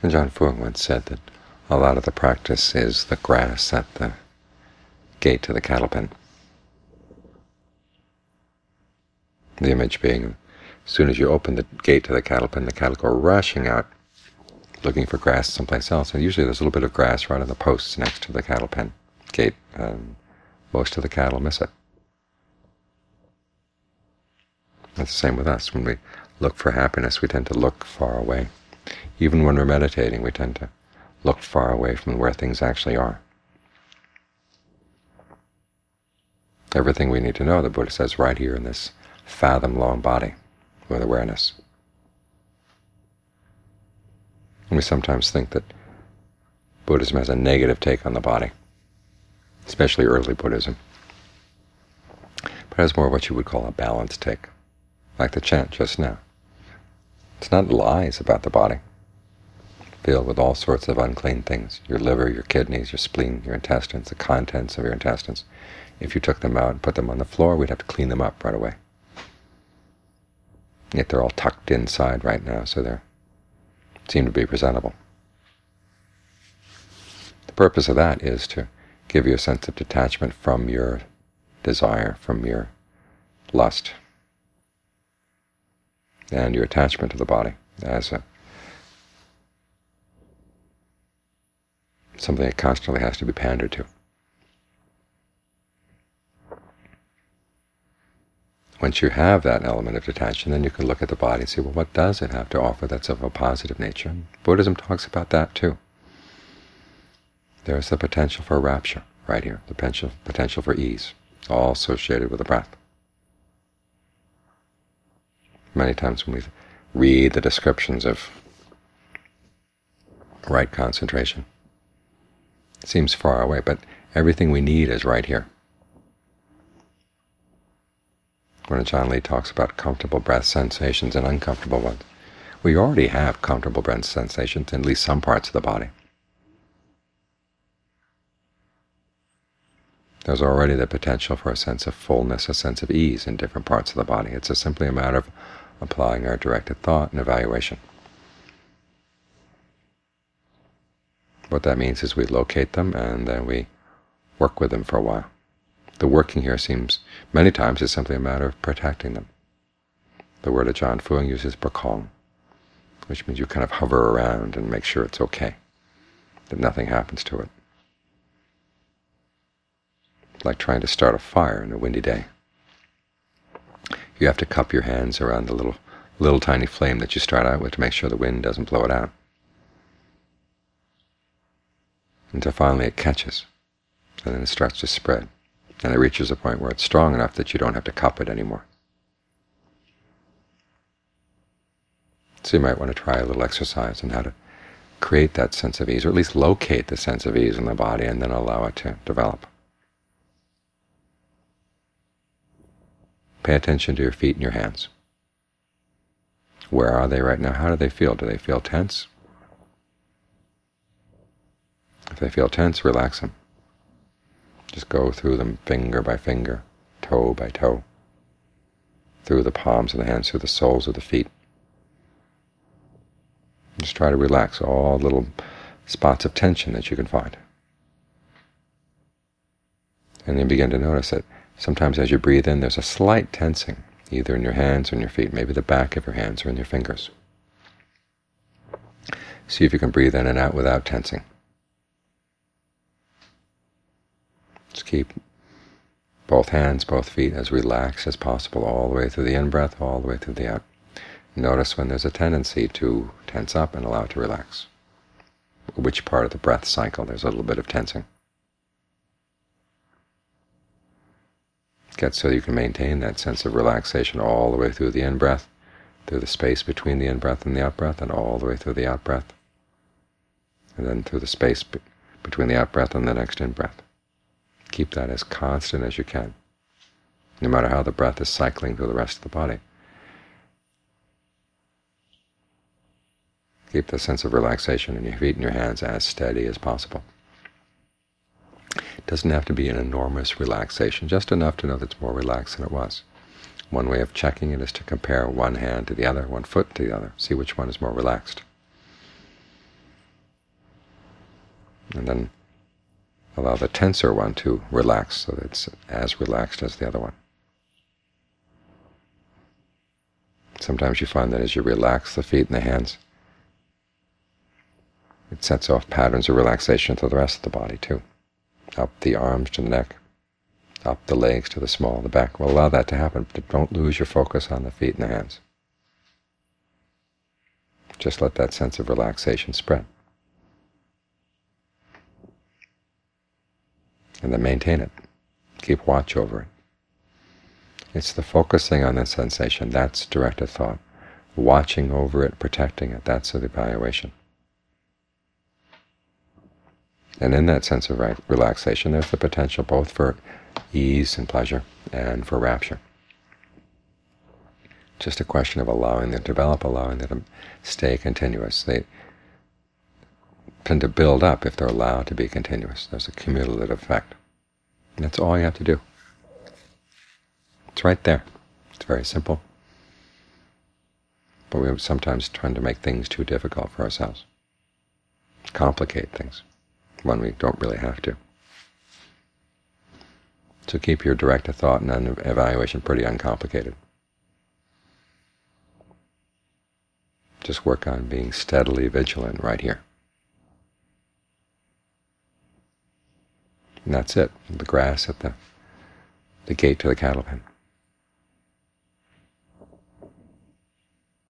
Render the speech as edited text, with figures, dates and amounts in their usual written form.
Ajaan Fuang once said that a lot of the practice is the grass at the gate to the cattle pen. The image being, as soon as you open the gate to the cattle pen, the cattle go rushing out looking for grass someplace else. And usually there's a little bit of grass right on the posts next to the cattle pen gate, and most of the cattle miss it. That's the same with us. When we look for happiness, we tend to look far away. Even when we're meditating, we tend to look far away from where things actually are. Everything we need to know, the Buddha says, right here in this fathom-long body with awareness. And we sometimes think that Buddhism has a negative take on the body, especially early Buddhism. But it has more what you would call a balanced take, like the chant just now. It's not lies about the body, filled with all sorts of unclean things, your liver, your kidneys, your spleen, your intestines, the contents of your intestines. If you took them out and put them on the floor, we'd have to clean them up right away. Yet they're all tucked inside right now, so they seem to be presentable. The purpose of that is to give you a sense of detachment from your desire, from your lust, and your attachment to the body as something that constantly has to be pandered to. Once you have that element of detachment, then you can look at the body and see, well, what does it have to offer that's of a positive nature? And Buddhism talks about that too. There's the potential for rapture right here, the potential for ease, all associated with the breath. Many times when we read the descriptions of right concentration, it seems far away, but everything we need is right here. When Ajaan Lee talks about comfortable breath sensations and uncomfortable ones, we already have comfortable breath sensations in at least some parts of the body. There's already the potential for a sense of fullness, a sense of ease in different parts of the body. It's simply a matter of applying our directed thought and evaluation. What that means is we locate them and then we work with them for a while. The working here seems, many times, is simply a matter of protecting them. The word Ajaan Fuang uses prakong, which means you kind of hover around and make sure it's okay, that nothing happens to it. Like trying to start a fire in a windy day. You have to cup your hands around the little tiny flame that you start out with to make sure the wind doesn't blow it out. Until finally it catches, and then it starts to spread. And it reaches a point where it's strong enough that you don't have to cup it anymore. So you might want to try a little exercise on how to create that sense of ease, or at least locate the sense of ease in the body and then allow it to develop. Pay attention to your feet and your hands. Where are they right now? How do they feel? Do they feel tense? If they feel tense, relax them. Just go through them finger by finger, toe by toe, through the palms of the hands, through the soles of the feet. Just try to relax all little spots of tension that you can find. And then begin to notice that sometimes as you breathe in, there's a slight tensing, either in your hands or in your feet, maybe the back of your hands or in your fingers. See if you can breathe in and out without tensing. Just keep both hands, both feet as relaxed as possible all the way through the in-breath, all the way through the out. Notice when there's a tendency to tense up and allow it to relax. Which part of the breath cycle there's a little bit of tensing. Get so you can maintain that sense of relaxation all the way through the in-breath, through the space between the in-breath and the out-breath, and all the way through the out-breath, and then through the space between the out-breath and the next in-breath. Keep that as constant as you can, no matter how the breath is cycling through the rest of the body. Keep the sense of relaxation in your feet and your hands as steady as possible. It doesn't have to be an enormous relaxation, just enough to know that it's more relaxed than it was. One way of checking it is to compare one hand to the other, one foot to the other, see which one is more relaxed. and then allow the tenser one to relax so that it's as relaxed as the other one. Sometimes you find that as you relax the feet and the hands, it sets off patterns of relaxation to the rest of the body too. Up the arms to the neck, up the legs to the small of the back. Well, allow that to happen, but don't lose your focus on the feet and the hands. Just let that sense of relaxation spread. And then maintain it. Keep watch over it. It's the focusing on the sensation, that's directed thought. Watching over it, protecting it, that's the evaluation. And in that sense of relaxation, there's the potential both for ease and pleasure and for rapture. Just a question of allowing them to develop, allowing them to stay continuous. They tend to build up if they're allowed to be continuous. There's a cumulative effect. And that's all you have to do. It's right there. It's very simple. But we sometimes tend to make things too difficult for ourselves. Complicate things when we don't really have to. So keep your directed thought and evaluation pretty uncomplicated. Just work on being steadily vigilant right here. And that's it, the grass at the gate to the cattle pen.